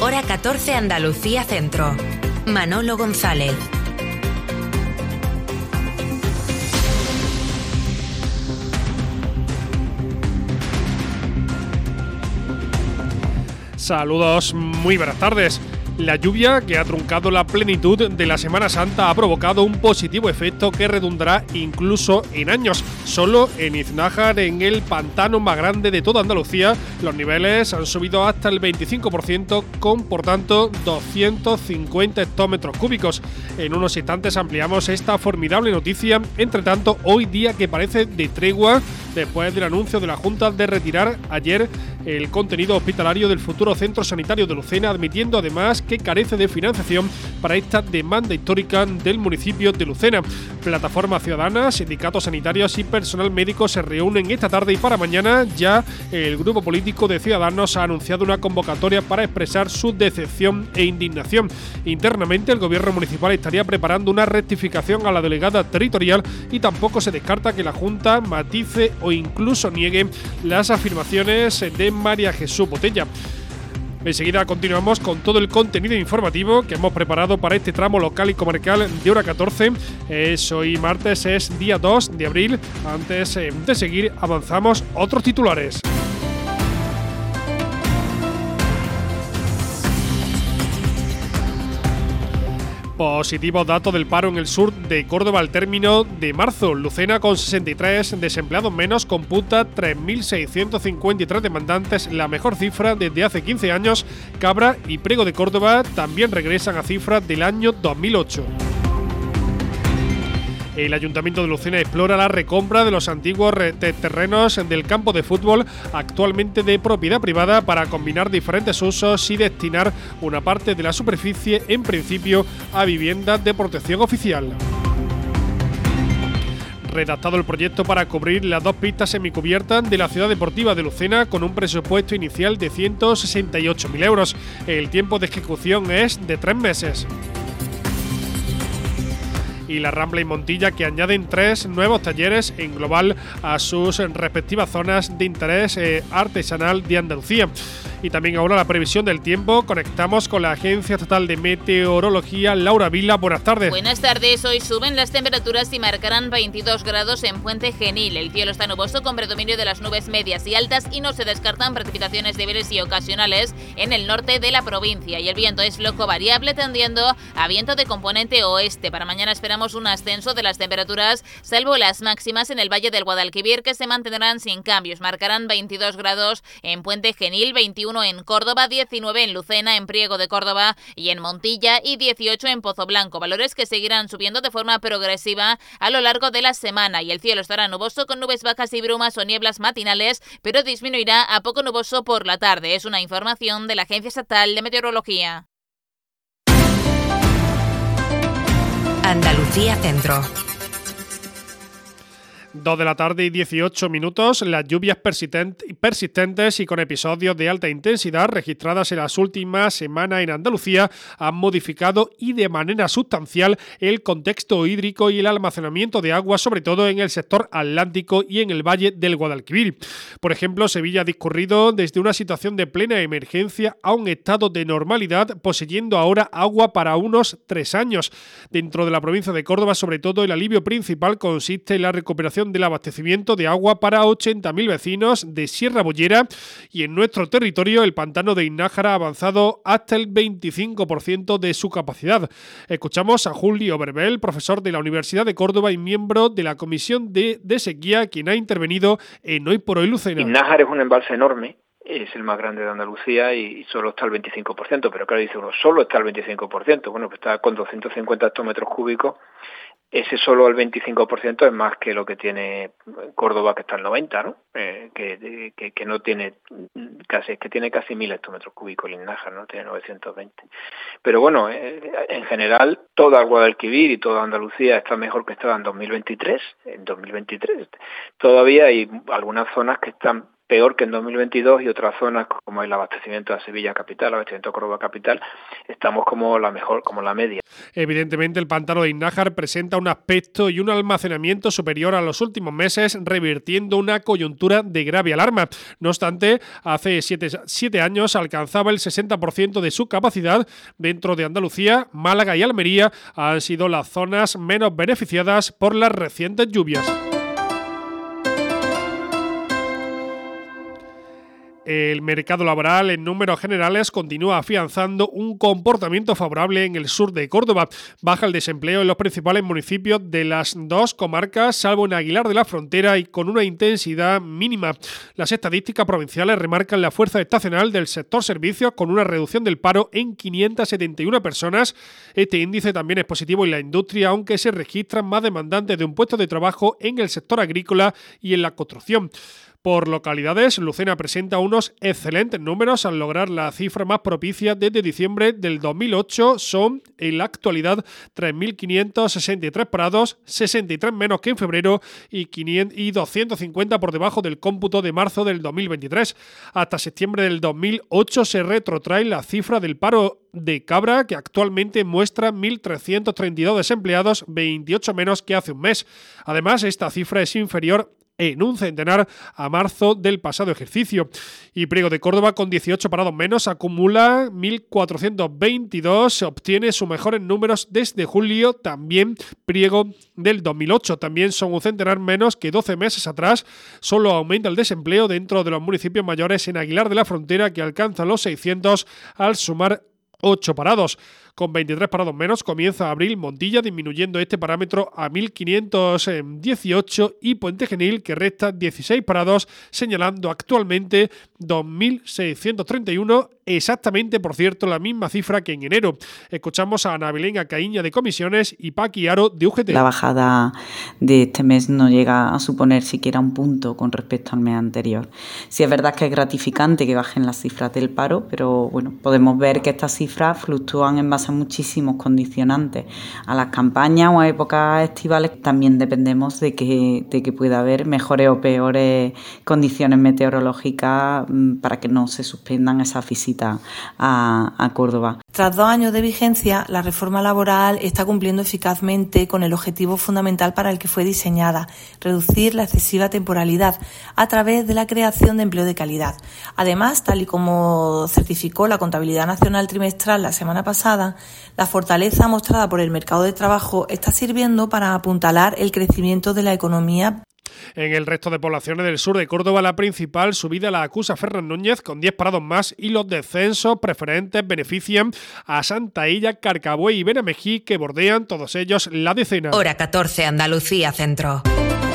hora 14 Andalucía Centro. Manolo González. Saludos, muy buenas tardes. La lluvia que ha truncado la plenitud de la Semana Santa ha provocado un positivo efecto que redundará incluso en años. Solo en Iznájar, en el pantano más grande de toda Andalucía, los niveles han subido hasta el 25%, con por tanto 250 hectómetros cúbicos. En unos instantes ampliamos esta formidable noticia. Entre tanto, hoy día que parece de tregua después del anuncio de la Junta de retirar ayer el contenido hospitalario del futuro centro sanitario de Lucena, admitiendo además que carece de financiación para esta demanda histórica del municipio de Lucena. Plataformas ciudadanas, sindicatos sanitarios y personal médico se reúnen esta tarde, y para mañana ya el grupo político de Ciudadanos ha anunciado una convocatoria para expresar su decepción e indignación. Internamente, el gobierno municipal estaría preparando una rectificación a la delegada territorial, y tampoco se descarta que la Junta matice o incluso niegue las afirmaciones de María Jesús Botella. Enseguida continuamos con todo el contenido informativo que hemos preparado para este tramo local y comarcal de hora 14. Hoy martes, es día 2 de abril. Antes de seguir, avanzamos otros titulares. Positivo dato del paro en el sur de Córdoba al término de marzo. Lucena, con 63 desempleados menos, computa 3.653 demandantes, la mejor cifra desde hace 15 años. Cabra y Priego de Córdoba también regresan a cifras del año 2008. El Ayuntamiento de Lucena explora la recompra de los antiguos terrenos del campo de fútbol, actualmente de propiedad privada, para combinar diferentes usos y destinar una parte de la superficie, en principio, a viviendas de protección oficial. Redactado el proyecto para cubrir las dos pistas semicubiertas de la ciudad deportiva de Lucena, con un presupuesto inicial de 168.000 euros. El tiempo de ejecución es de 3 meses. Y la Rambla y Montilla, que añaden 3 nuevos talleres en global a sus respectivas zonas de interés artesanal de Andalucía. Y también ahora la previsión del tiempo. Conectamos con la Agencia Estatal de Meteorología. Laura Vila, buenas tardes. Buenas tardes. Hoy suben las temperaturas y marcarán 22 grados en Puente Genil. El cielo está nuboso, con predominio de las nubes medias y altas, y no se descartan precipitaciones débiles y ocasionales en el norte de la provincia. Y el viento es flojo variable, tendiendo a viento de componente oeste. Para mañana esperamos un ascenso de las temperaturas, salvo las máximas en el Valle del Guadalquivir, que se mantendrán sin cambios. Marcarán 22 grados en Puente Genil, 21 en Córdoba, 19 en Lucena, en Priego de Córdoba y en Montilla, y 18 en Pozoblanco. Valores que seguirán subiendo de forma progresiva a lo largo de la semana, y el cielo estará nuboso con nubes bajas y brumas o nieblas matinales, pero disminuirá a poco nuboso por la tarde. Es una información de la Agencia Estatal de Meteorología. Andalucía Centro. 2 de la tarde y 18 minutos. Las lluvias persistentes y con episodios de alta intensidad registradas en las últimas semanas en Andalucía han modificado y de manera sustancial el contexto hídrico y el almacenamiento de agua, sobre todo en el sector atlántico y en el Valle del Guadalquivir. Por ejemplo, Sevilla ha discurrido desde una situación de plena emergencia a un estado de normalidad, poseyendo ahora agua para unos 3 años. Dentro de la provincia de Córdoba, sobre todo, el alivio principal consiste en la recuperación del abastecimiento de agua para 80.000 vecinos de Sierra Bollera, y en nuestro territorio el pantano de Iznájar ha avanzado hasta el 25% de su capacidad. Escuchamos a Julio Berbel, profesor de la Universidad de Córdoba y miembro de la Comisión de Sequía, quien ha intervenido en Hoy por Hoy Lucena. Iznájar es un embalse enorme, es el más grande de Andalucía y solo está al 25%, pero claro, dice uno, solo está al 25%, bueno, pues está con 250 hectómetros cúbicos. Ese solo al 25% es más que lo que tiene Córdoba, que está al 90%, ¿no? Que no tiene casi, es que tiene casi 1.000 hectómetros cúbicos el Iznájar, ¿no? Tiene 920. Pero bueno, en general, toda el Guadalquivir y toda Andalucía está mejor que estaba en 2023. En 2023 todavía hay algunas zonas que están peor que en 2022, y otras zonas como el abastecimiento a Sevilla capital, el abastecimiento a Córdoba capital, estamos como la mejor, como la media. Evidentemente el pantano de Iznájar presenta un aspecto y un almacenamiento superior a los últimos meses, revirtiendo una coyuntura de grave alarma. No obstante, hace 7 años alcanzaba el 60% de su capacidad. Dentro de Andalucía, Málaga y Almería han sido las zonas menos beneficiadas por las recientes lluvias. El mercado laboral en números generales continúa afianzando un comportamiento favorable en el sur de Córdoba. Baja el desempleo en los principales municipios de las 2 comarcas, salvo en Aguilar de la Frontera, y con una intensidad mínima. Las estadísticas provinciales remarcan la fuerza estacional del sector servicios, con una reducción del paro en 571 personas. Este índice también es positivo en la industria, aunque se registran más demandantes de un puesto de trabajo en el sector agrícola y en la construcción. Por localidades, Lucena presenta unos excelentes números al lograr la cifra más propicia desde diciembre del 2008. Son, en la actualidad, 3.563 parados, 63 menos que en febrero y 250 por debajo del cómputo de marzo del 2023. Hasta septiembre del 2008 se retrotrae la cifra del paro de Cabra, que actualmente muestra 1.332 desempleados, 28 menos que hace un mes. Además, esta cifra es inferior en un centenar a marzo del pasado ejercicio. Y Priego de Córdoba, con 18 parados menos, acumula 1.422, obtiene sus mejores números desde julio. También Priego del 2008, también son un centenar menos que 12 meses atrás. Solo aumenta el desempleo dentro de los municipios mayores en Aguilar de la Frontera, que alcanza los 600 al sumar 8 parados. Con 23 parados menos comienza abril Montilla, disminuyendo este parámetro a 1.518, y Puente Genil, que resta 16 parados, señalando actualmente 2.631, exactamente, por cierto, la misma cifra que en enero. Escuchamos a Ana Belén Acaíña de Comisiones y Paqui Aro de UGT. La bajada de este mes no llega a suponer siquiera un punto con respecto al mes anterior. Sí es verdad que es gratificante que bajen las cifras del paro, pero bueno, podemos ver que estas cifras fluctúan en base a muchísimos condicionantes. A las campañas o a épocas estivales también dependemos de que pueda haber mejores o peores condiciones meteorológicas para que no se suspendan esas visitas a Córdoba. Tras 2 años de vigencia, la reforma laboral está cumpliendo eficazmente con el objetivo fundamental para el que fue diseñada: reducir la excesiva temporalidad a través de la creación de empleo de calidad. Además, tal y como certificó la Contabilidad Nacional trimestral la semana pasada, la fortaleza mostrada por el mercado de trabajo está sirviendo para apuntalar el crecimiento de la economía. En el resto de poblaciones del sur de Córdoba, la principal subida la acusa Ferran Núñez, con 10 parados más, y los descensos preferentes benefician a Santaella, Carcabuey y Benamejí, que bordean todos ellos la decena. Hora 14, Andalucía Centro.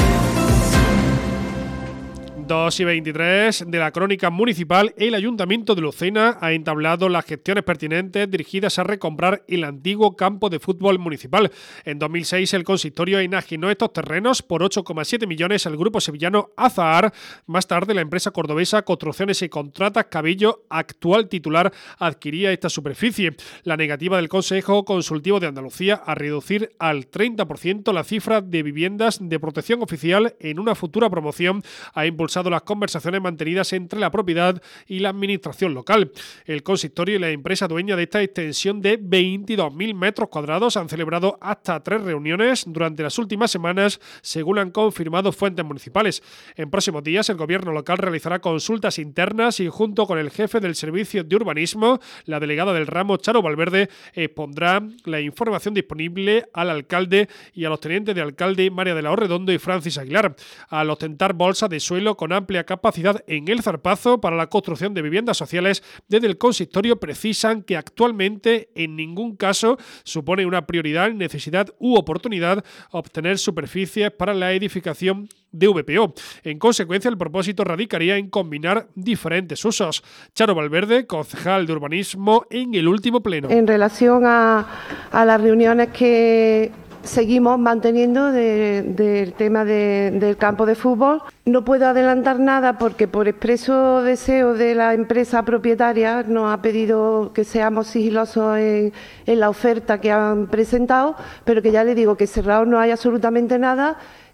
2:23 de la crónica municipal. El Ayuntamiento de Lucena ha entablado las gestiones pertinentes dirigidas a recomprar el antiguo campo de fútbol municipal. En 2006 el consistorio enajenó estos terrenos por 8,7 millones al grupo sevillano Azahar. Más tarde la empresa cordobesa Construcciones y Contratas Cabello, actual titular, adquiría esta superficie. La negativa del Consejo Consultivo de Andalucía a reducir al 30% la cifra de viviendas de protección oficial en una futura promoción ha impulsado las conversaciones mantenidas entre la propiedad y la administración local. El consistorio y la empresa dueña de esta extensión de 22.000 metros cuadrados han celebrado hasta 3 reuniones durante las últimas semanas, según han confirmado fuentes municipales. En próximos días el gobierno local realizará consultas internas y, junto con el jefe del servicio de urbanismo, la delegada del ramo, Charo Valverde, expondrá la información disponible al alcalde y a los tenientes de alcalde, María de la Orredondo y Francis Aguilar. Al ostentar bolsas de suelo con amplia capacidad en el Zarpazo para la construcción de viviendas sociales, desde el consistorio precisan que actualmente en ningún caso supone una prioridad, necesidad u oportunidad obtener superficies para la edificación de VPO. En consecuencia, el propósito radicaría en combinar diferentes usos. Charo Valverde, concejal de urbanismo en el último pleno. En relación a las reuniones que seguimos manteniendo del tema del campo de fútbol, no puedo adelantar nada porque por expreso deseo de la empresa propietaria nos ha pedido que seamos sigilosos en la oferta que han presentado, pero que ya le digo que cerrado no hay absolutamente nada,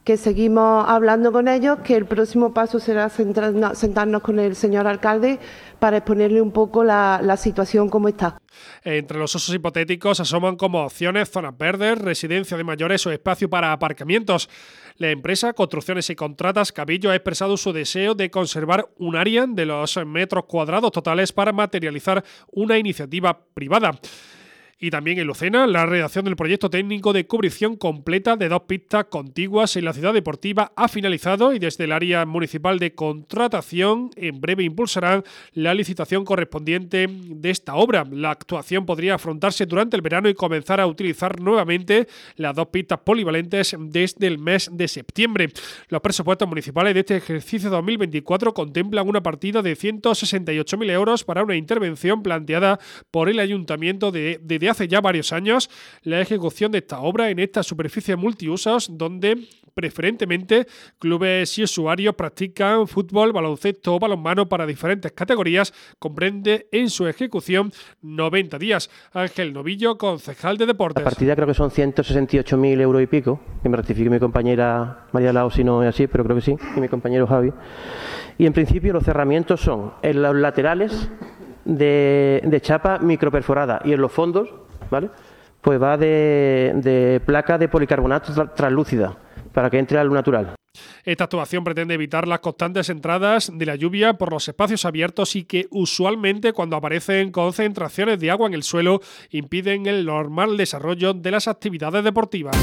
que seguimos hablando con ellos, que el próximo paso será sentarnos con el señor alcalde para exponerle un poco la situación como está. Entre los usos hipotéticos asoman como opciones zonas verdes, residencia de mayores o espacio para aparcamientos. La empresa Construcciones y Contratas Cabillo ha expresado su deseo de conservar un área de los metros cuadrados totales para materializar una iniciativa privada. Y también en Lucena, la redacción del proyecto técnico de cubrición completa de 2 pistas contiguas en la ciudad deportiva ha finalizado y desde el área municipal de contratación en breve impulsarán la licitación correspondiente de esta obra. La actuación podría afrontarse durante el verano y comenzar a utilizar nuevamente las 2 pistas polivalentes desde el mes de septiembre. Los presupuestos municipales de este ejercicio 2024 contemplan una partida de 168.000 euros para una intervención planteada por el ayuntamiento desde hace ya varios años, la ejecución de esta obra en esta superficie multiusos donde preferentemente clubes y usuarios practican fútbol, baloncesto o balonmano para diferentes categorías, comprende en su ejecución 90 días. Ángel Novillo, concejal de Deportes. La partida creo que son 168.000 euros y pico, que me rectifique mi compañera María Lao si no es así, pero creo que sí, y mi compañero Javi. Y en principio los cerramientos son en los laterales de chapa microperforada y en los fondos, ¿vale? Pues va de placa de policarbonato translúcida para que entre a luz natural. Esta actuación pretende evitar las constantes entradas de la lluvia por los espacios abiertos y que usualmente cuando aparecen concentraciones de agua en el suelo impiden el normal desarrollo de las actividades deportivas.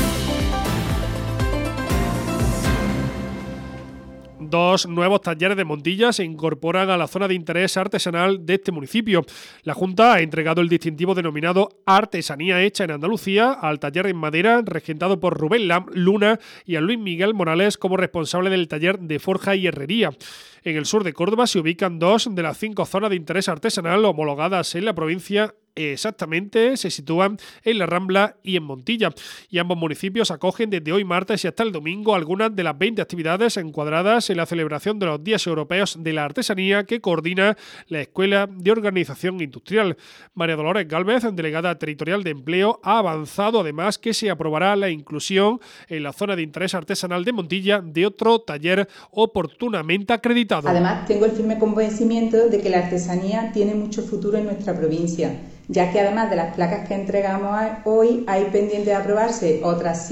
2 nuevos talleres de Montilla se incorporan a la zona de interés artesanal de este municipio. La Junta ha entregado el distintivo denominado Artesanía Hecha en Andalucía al taller en madera regentado por Rubén Luna y a Luis Miguel Morales como responsable del taller de forja y herrería. En el sur de Córdoba se ubican 2 de las 5 zonas de interés artesanal homologadas en la provincia. Exactamente, se sitúan en La Rambla y en Montilla. Y ambos municipios acogen desde hoy martes y hasta el domingo algunas de las 20 actividades encuadradas en la celebración de los Días Europeos de la Artesanía que coordina la Escuela de Organización Industrial. María Dolores Gálvez, delegada territorial de Empleo, ha avanzado además que se aprobará la inclusión en la zona de interés artesanal de Montilla de otro taller oportunamente acreditado. Además, tengo el firme convencimiento de que la artesanía tiene mucho futuro en nuestra provincia, ya que además de las placas que entregamos hoy, hay pendiente de aprobarse otras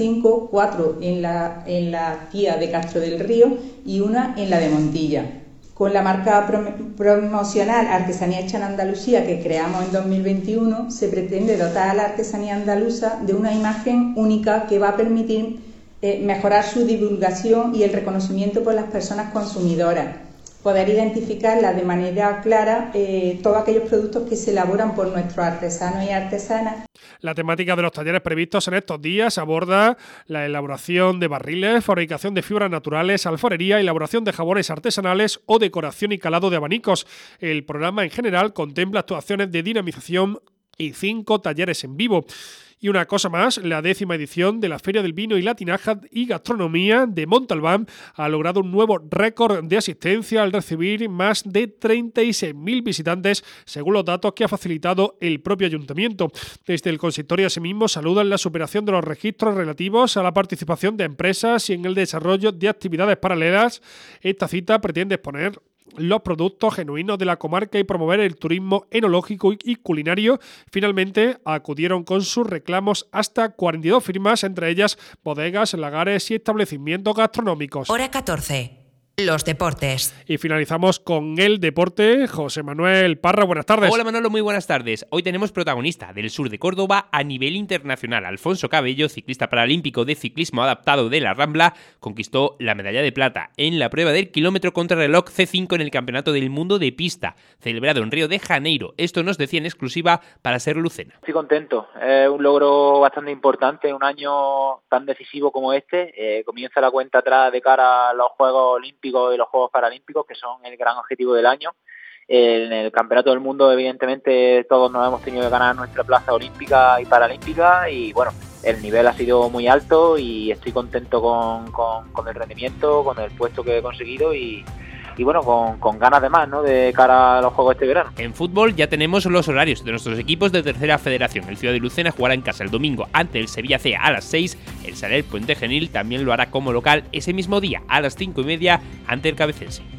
4 en la guía de Castro del Río y una en la de Montilla. Con la marca promocional Artesanía Hecha en Andalucía que creamos en 2021, se pretende dotar a la artesanía andaluza de una imagen única que va a permitir mejorar su divulgación y el reconocimiento por las personas consumidoras. Poder identificarla de manera clara todos aquellos productos que se elaboran por nuestros artesanos y artesanas. La temática de los talleres previstos en estos días aborda la elaboración de barriles, fabricación de fibras naturales, alfarería, elaboración de jabones artesanales o decoración y calado de abanicos. El programa en general contempla actuaciones de dinamización y 5 talleres en vivo. Y una cosa más, la 10ª edición de la Feria del Vino y la Tinaja y Gastronomía de Montalbán ha logrado un nuevo récord de asistencia al recibir más de 36.000 visitantes, según los datos que ha facilitado el propio ayuntamiento. Desde el consistorio asimismo saludan la superación de los registros relativos a la participación de empresas y en el desarrollo de actividades paralelas. Esta cita pretende exponer los productos genuinos de la comarca y promover el turismo enológico y culinario. Finalmente acudieron con sus reclamos hasta 42 firmas, entre ellas bodegas, lagares y establecimientos gastronómicos. Hora 14. Los deportes. Y finalizamos con el deporte. José Manuel Parra, buenas tardes. Hola Manolo, muy buenas tardes. Hoy tenemos protagonista del sur de Córdoba a nivel internacional. Alfonso Cabello, ciclista paralímpico de ciclismo adaptado de La Rambla, conquistó la medalla de plata en la prueba del kilómetro contrarreloj C5 en el Campeonato del Mundo de Pista, celebrado en Río de Janeiro. Esto nos decía en exclusiva para Ser Lucena. Estoy contento, es un logro bastante importante, un año tan decisivo como este. Comienza la cuenta atrás de cara a los Juegos Olímpicos y los Juegos Paralímpicos, que son el gran objetivo del año. En el Campeonato del Mundo, evidentemente, todos nos hemos tenido que ganar nuestra plaza olímpica y paralímpica, y bueno, el nivel ha sido muy alto y estoy contento con el rendimiento, con el puesto que he conseguido, y bueno, con ganas de más, ¿no?, de cara a los juegos este verano. En fútbol ya tenemos los horarios de nuestros equipos de tercera federación. El Ciudad de Lucena jugará en casa el domingo ante el Sevilla C a las 6. El Sarel Puente Genil también lo hará como local ese mismo día a las 5:30 ante el Cabecense.